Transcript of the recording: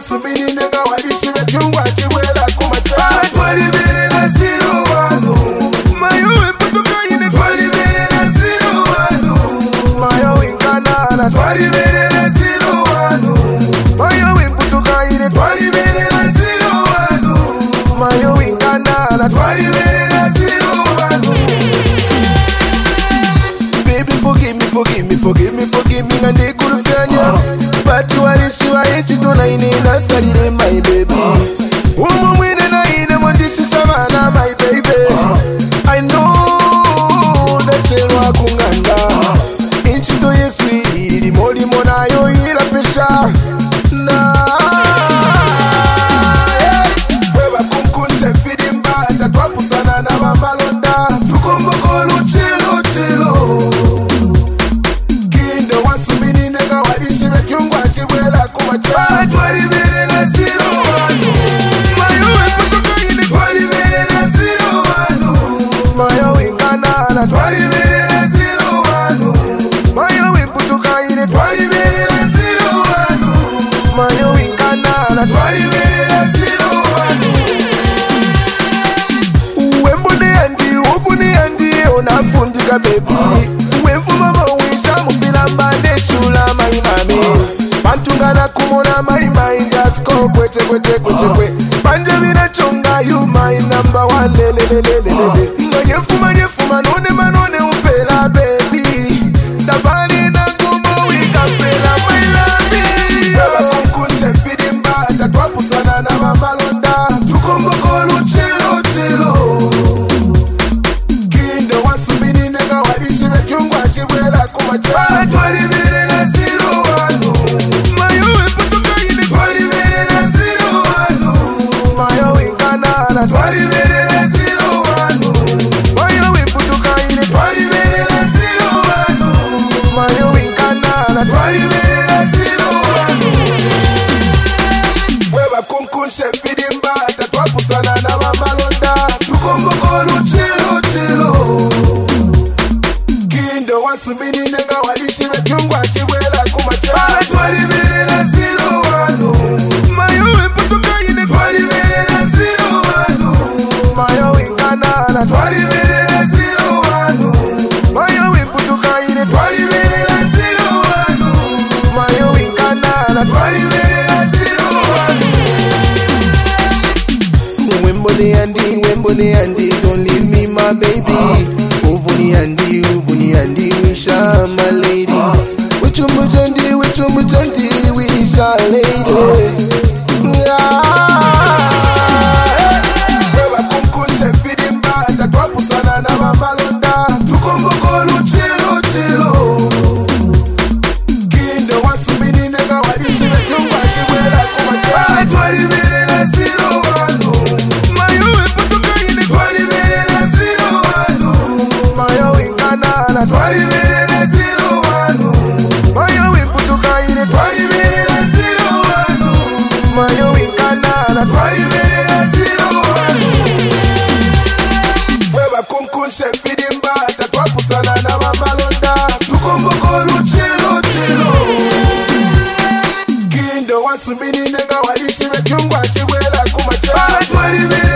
wasubiri nenga wadishi betungwa chiwela kumacha twalibere na zero wano mayo emputuka ine twalibere na zero wano mayo inkana twalibere na zero wano mayo emputuka ine twalibere na zero wano mayo inkana twalibere na zero wano. Baby forgive me ngande kulufanya but walishiwa ichi tuna inena salire my baby umu mwine na ine mondishi shamana my baby I know nachelwa kunganga ichi to yesu ili moli mona yo ila pesha na wewa kunkunse fidimba tatwapu sana na mamalonda tukumboko luchilo chilo twalibere na zero wano mayo emputuka ine twalibere na zero wano mayo inkana twalibere na zero wano mayo emputuka ine twalibere na zero wano mayo inkana twalibere na zero wano. Wembune andi onafundika baby wemfuma mawisha mufilamba nechula my mami Pantungana kumona my just go kwe Panje vina chonga you my number one lelelelelele Manyefuma manone upela baby Tabani na kumo wika pela my love Baba kunkunse fidimba tatwapu sana na mamalonda Tukumboko luchilo chilo Kindo wasubini nega wadishi mekiungwa chibwela kumacha twalibere na zero wano twalibere na zero wano mayo emputuka ine twalibere na zero wano mayo inkana twalibere na zero wano wewa kunkunshe fidimba tatwapusana na mamalonda tukumboko luchilo chilo kindo wasubini nenga wadishi betungwa chibwela kumacha twalibere na zero wano mayo emputuka ine twalibere na zero wano mayo inkana twalibere na zero wano mayo emputuka ine twalibere na zero wano mayo inkana twalibere na zero wano. Wembone andi don't leave me my baby uvuni andi wisha my lady wichumbu jandi wisha lady twalibere na zero wano mayo emputuka ine twalibere na zero wano mayo inkana twalibere na zero wano wewa kunkunshe fidimba tatwapusana na mamalonda tukumboko luchilo chilo kindo wasubini nenga wadishi betungwa chibwela kumacha twalibere